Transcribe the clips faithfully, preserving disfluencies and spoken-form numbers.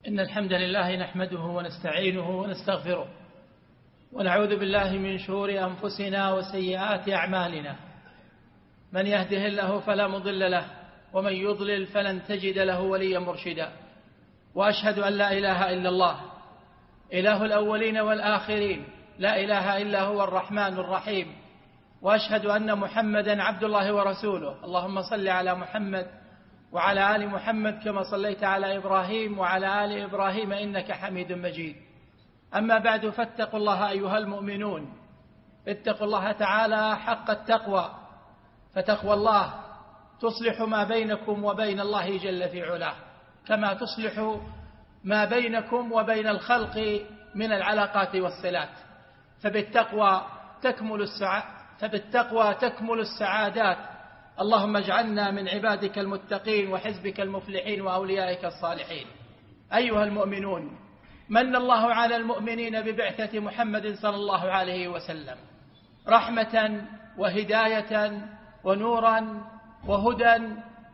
إن الحمد لله نحمده ونستعينه ونستغفره ونعوذ بالله من شرور أنفسنا وسيئات أعمالنا. من يهده الله فلا مضل له ومن يضلل فلن تجد له وليا مرشدا. وأشهد أن لا إله إلا الله إله الأولين والآخرين، لا إله إلا هو الرحمن الرحيم. وأشهد أن محمدا عبد الله ورسوله. اللهم صل على محمد وعلى آل محمد كما صليت على إبراهيم وعلى آل إبراهيم إنك حميد مجيد. أما بعد، فاتقوا الله أيها المؤمنون، اتقوا الله تعالى حق التقوى، فتقوى الله تصلح ما بينكم وبين الله جل في علاه، كما تصلح ما بينكم وبين الخلق من العلاقات والصلات. فبالتقوى تكمل السع... فبالتقوى تكمل السعادات. اللهم اجعلنا من عبادك المتقين وحزبك المفلحين وأوليائك الصالحين. أيها المؤمنون، من الله على المؤمنين ببعثة محمد صلى الله عليه وسلم رحمة وهداية ونورا وهدى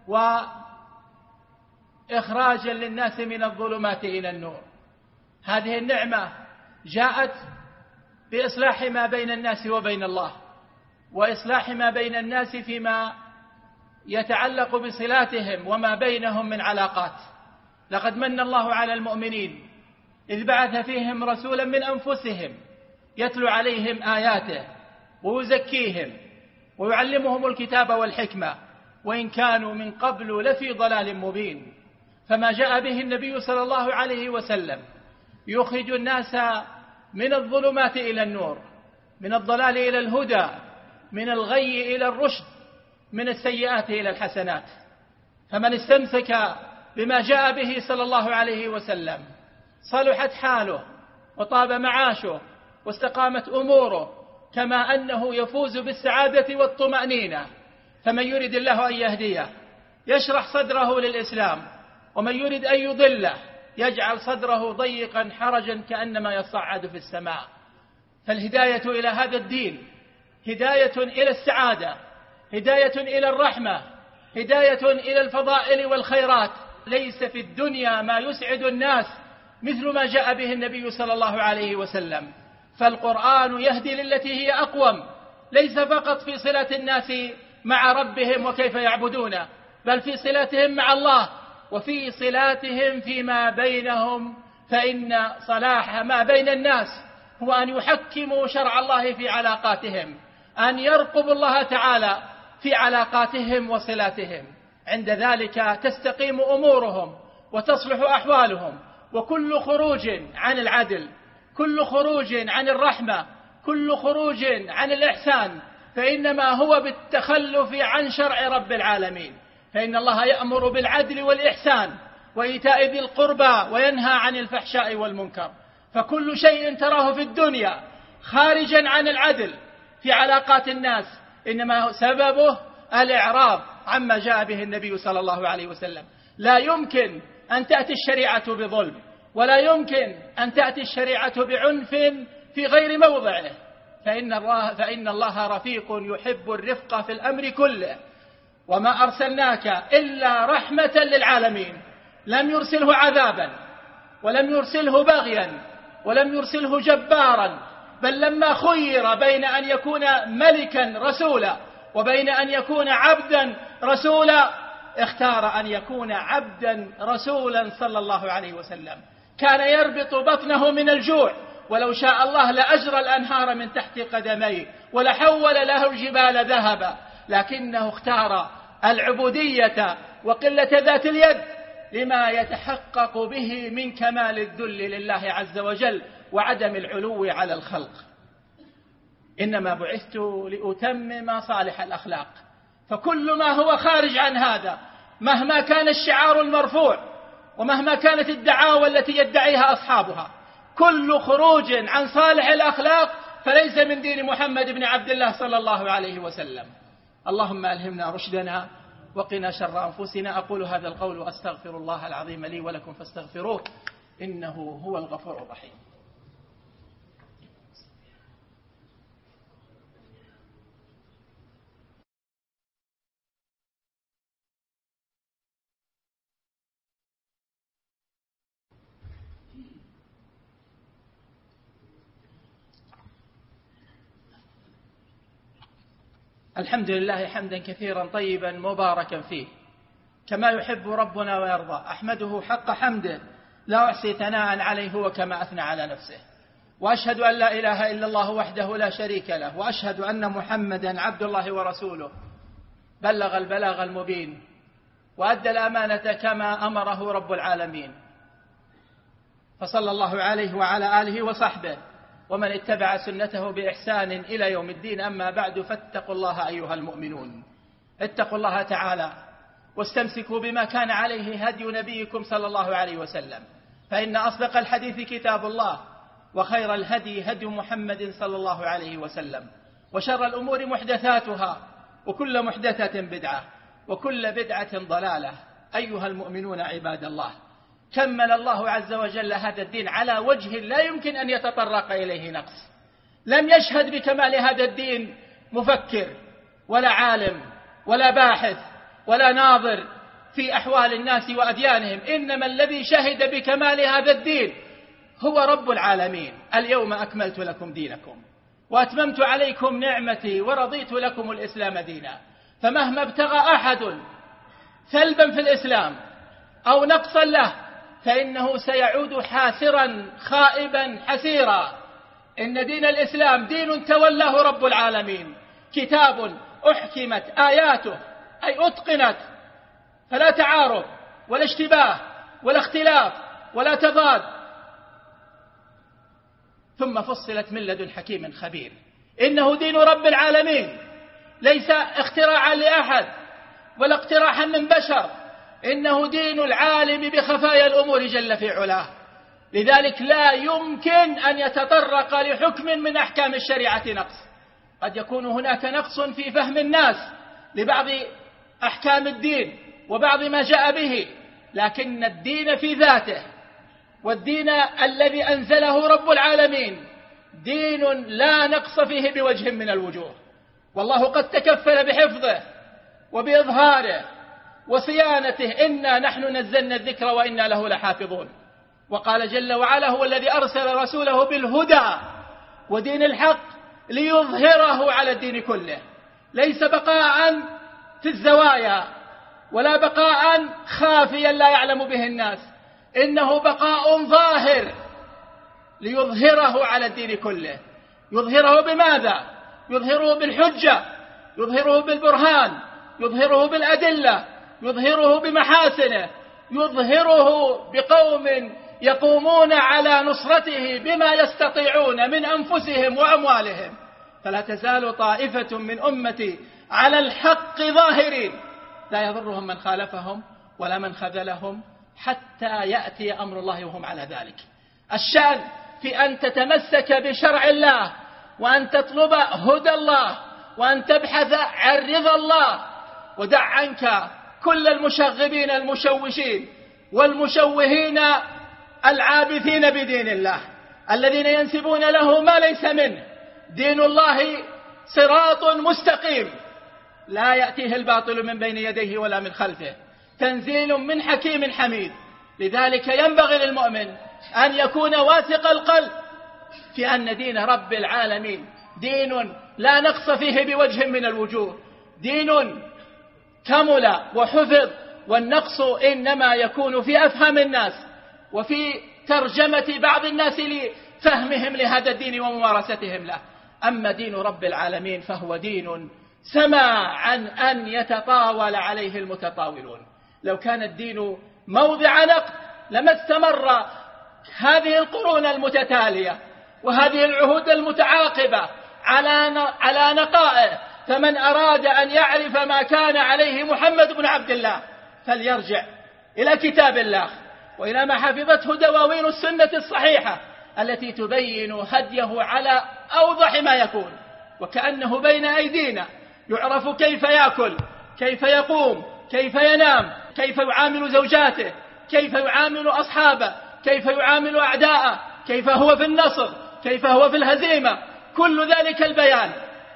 وإخراجا للناس من الظلمات إلى النور. هذه النعمة جاءت بإصلاح ما بين الناس وبين الله، وإصلاح ما بين الناس فيما يتعلق بصلاتهم وما بينهم من علاقات. لقد من الله على المؤمنين إذ بعث فيهم رسولا من أنفسهم يتلو عليهم آياته ويزكيهم ويعلمهم الكتاب والحكمة، وإن كانوا من قبل لفي ضلال مبين. فما جاء به النبي صلى الله عليه وسلم يخرج الناس من الظلمات إلى النور، من الضلال إلى الهدى، من الغي إلى الرشد، من السيئات إلى الحسنات. فمن استمسك بما جاء به صلى الله عليه وسلم صلحت حاله وطاب معاشه واستقامت أموره، كما أنه يفوز بالسعادة والطمأنينة. فمن يريد الله أن يهديه يشرح صدره للإسلام، ومن يريد أن يضله يجعل صدره ضيقا حرجا كأنما يصعد في السماء. فالهداية إلى هذا الدين هداية إلى السعادة، هداية إلى الرحمة، هداية إلى الفضائل والخيرات. ليس في الدنيا ما يسعد الناس مثل ما جاء به النبي صلى الله عليه وسلم. فالقرآن يهدي للتي هي أقوم، ليس فقط في صلة الناس مع ربهم وكيف يعبدونه، بل في صلاتهم مع الله وفي صلاتهم فيما بينهم. فإن صلاح ما بين الناس هو أن يحكموا شرع الله في علاقاتهم، أن يرقبوا الله تعالى في علاقاتهم وصلاتهم. عند ذلك تستقيم أمورهم وتصلح أحوالهم. وكل خروج عن العدل، كل خروج عن الرحمة، كل خروج عن الإحسان، فإنما هو بالتخلف عن شرع رب العالمين. فإن الله يأمر بالعدل والإحسان وإيتاء ذي القربى وينهى عن الفحشاء والمنكر. فكل شيء تراه في الدنيا خارجا عن العدل في علاقات الناس إنما سببه الإعراض عما جاء به النبي صلى الله عليه وسلم. لا يمكن أن تأتي الشريعة بظلم، ولا يمكن أن تأتي الشريعة بعنف في غير موضعه. فإن الله, فإن الله رفيق يحب الرفق في الأمر كله. وما أرسلناك إلا رحمة للعالمين. لم يرسله عذابا، ولم يرسله بغيا، ولم يرسله جبارا، بل لما خير بين أن يكون ملكا رسولا وبين أن يكون عبدا رسولا اختار أن يكون عبدا رسولا صلى الله عليه وسلم. كان يربط بطنه من الجوع، ولو شاء الله لأجرى الأنهار من تحت قدميه ولحول له الجبال ذهبا، لكنه اختار العبودية وقلة ذات اليد لما يتحقق به من كمال الذل لله عز وجل وعدم العلو على الخلق. إنما بعثت لأتمم صالح الأخلاق. فكل ما هو خارج عن هذا، مهما كان الشعار المرفوع ومهما كانت الدعاوى التي يدعيها أصحابها، كل خروج عن صالح الأخلاق فليس من دين محمد بن عبد الله صلى الله عليه وسلم. اللهم ألهمنا رشدنا وقنا شر أنفسنا. أقول هذا القول وأستغفر الله العظيم لي ولكم فاستغفروه إنه هو الغفور الرحيم. الحمد لله حمدا كثيرا طيبا مباركا فيه كما يحب ربنا ويرضى. أحمده حق حمده لا أحصي ثناء عليه وكما أثنى على نفسه، وأشهد أن لا إله إلا الله وحده لا شريك له، وأشهد أن محمدا عبد الله ورسوله بلغ البلاغ المبين وأدى الأمانة كما أمره رب العالمين، فصلى الله عليه وعلى آله وصحبه ومن اتبع سنته بإحسان إلى يوم الدين. أما بعد، فاتقوا الله أيها المؤمنون، اتقوا الله تعالى واستمسكوا بما كان عليه هدي نبيكم صلى الله عليه وسلم، فإن أصدق الحديث كتاب الله، وخير الهدي هدي محمد صلى الله عليه وسلم، وشر الأمور محدثاتها، وكل محدثة بدعة، وكل بدعة ضلالة. أيها المؤمنون عباد الله، كمل الله عز وجل هذا الدين على وجه لا يمكن أن يتطرق إليه نقص. لم يشهد بكمال هذا الدين مفكر ولا عالم ولا باحث ولا ناظر في أحوال الناس وأديانهم، إنما الذي شهد بكمال هذا الدين هو رب العالمين. اليوم أكملت لكم دينكم وأتممت عليكم نعمتي ورضيت لكم الإسلام دينا. فمهما ابتغى أحد ثلبا في الإسلام أو نقصا له فإنه سيعود حاسرا خائبا حسيرا. إن دين الإسلام دين تولاه رب العالمين، كتاب أحكمت آياته أي أتقنت، فلا تعارض ولا اشتباه ولا اختلاف ولا تضاد، ثم فصلت من لدن حكيم خبير. إنه دين رب العالمين، ليس اختراعا لأحد ولا اقتراحا من بشر، إنه دين العالم بخفايا الأمور جل في علاه. لذلك لا يمكن أن يتطرق لحكم من أحكام الشريعة نقص. قد يكون هناك نقص في فهم الناس لبعض أحكام الدين وبعض ما جاء به، لكن الدين في ذاته والدين الذي أنزله رب العالمين دين لا نقص فيه بوجه من الوجوه، والله قد تكفل بحفظه وبإظهاره وصيانته. إنا نحن نزلنا الذكر وإنا له لحافظون. وقال جل وعلا: هو الذي أرسل رسوله بالهدى ودين الحق ليظهره على الدين كله، ليس بقاء في الزوايا ولا بقاء خافيا لا يعلم به الناس، إنه بقاء ظاهر ليظهره على الدين كله. يظهره بماذا؟ يظهره بالحجة، يظهره بالبرهان، يظهره بالأدلة، يظهره بمحاسنه، يظهره بقوم يقومون على نصرته بما يستطيعون من أنفسهم وأموالهم. فلا تزال طائفة من أمتي على الحق ظاهرين لا يضرهم من خالفهم ولا من خذلهم حتى يأتي أمر الله وهم على ذلك. الشأن في أن تتمسك بشرع الله وأن تطلب هدى الله وأن تبحث عن رضا الله، ودع عنك كل المشغبين المشوشين والمشوهين العابثين بدين الله الذين ينسبون له ما ليس منه. دين الله صراط مستقيم لا يأتيه الباطل من بين يديه ولا من خلفه، تنزيل من حكيم حميد. لذلك ينبغي للمؤمن أن يكون واثق القلب في أن دين رب العالمين دين لا نقص فيه بوجه من الوجوه، دين كمل وحفظ، والنقص إنما يكون في أفهام الناس وفي ترجمة بعض الناس لفهمهم لهذا الدين وممارستهم له. أما دين رب العالمين فهو دين سما عن أن يتطاول عليه المتطاولون. لو كان الدين موضع نقد لما استمر هذه القرون المتتالية وهذه العهود المتعاقبة على على نقائه. فمن أراد أن يعرف ما كان عليه محمد بن عبد الله فليرجع إلى كتاب الله وإلى ما حفظته دواوين السنة الصحيحة التي تبين هديه على أوضح ما يكون، وكأنه بين أيدينا. يعرف كيف يأكل، كيف يقوم، كيف ينام، كيف يعامل زوجاته، كيف يعامل أصحابه، كيف يعامل أعداءه، كيف هو في النصر، كيف هو في الهزيمة. كل ذلك البيان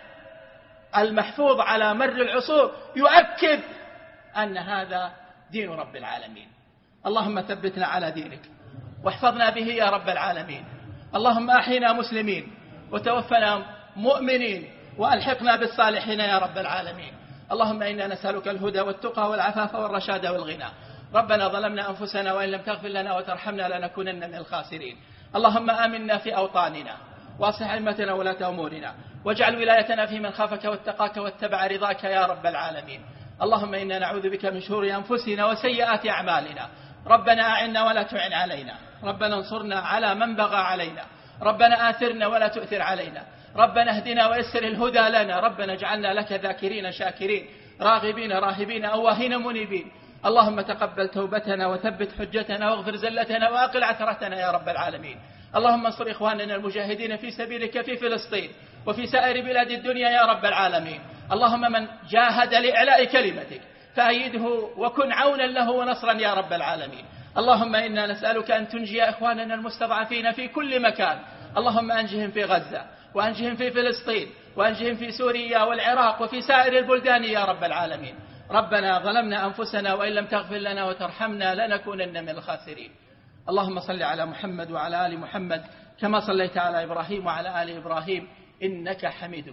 المحفوظ على مر العصور يؤكد أن هذا دين رب العالمين. اللهم ثبتنا على دينك واحفظنا به يا رب العالمين. اللهم أحينا مسلمين وتوفنا مؤمنين وألحقنا بالصالحين يا رب العالمين. اللهم إنا نسألك الهدى والتقى والعفاف والرشاد والغنى. ربنا ظلمنا أنفسنا وإن لم تغفر لنا وترحمنا لنكونن من الخاسرين. اللهم آمنا في أوطاننا وأصلح أئمتنا ولاة أمورنا واجعل ولايتنا في من خافك واتقاك واتبع رضاك يا رب العالمين. اللهم إنا نعوذ بك من شرور أنفسنا وسيئات أعمالنا. ربنا أعنا ولا تعن علينا. ربنا انصرنا على من بغى علينا. ربنا آثرنا ولا تؤثر علينا. ربنا اهدنا ويسر الهدى لنا. ربنا اجعلنا لك ذاكرين شاكرين راغبين راهبين أواهين منيبين. اللهم تقبل توبتنا وثبت حجتنا واغفر زلتنا وأقل عثرتنا يا رب العالمين. اللهم انصر إخواننا المجاهدين في سبيلك في فلسطين وفي سائر بلاد الدنيا يا رب العالمين. اللهم من جاهد لإعلاء كلمتك فأيده وكن عونا له ونصرا يا رب العالمين. اللهم إنا نسألك أن تنجي إخواننا المستضعفين في كل مكان. اللهم أنجهم في غزة وأنجهم في فلسطين وأنجهم في سوريا والعراق وفي سائر البلدان يا رب العالمين. ربنا ظلمنا أنفسنا وإن لم تغفر لنا وترحمنا لنكونن من الخاسرين. اللهم صل على محمد وعلى آل محمد كما صليت على إبراهيم وعلى آل إبراهيم إنك حميد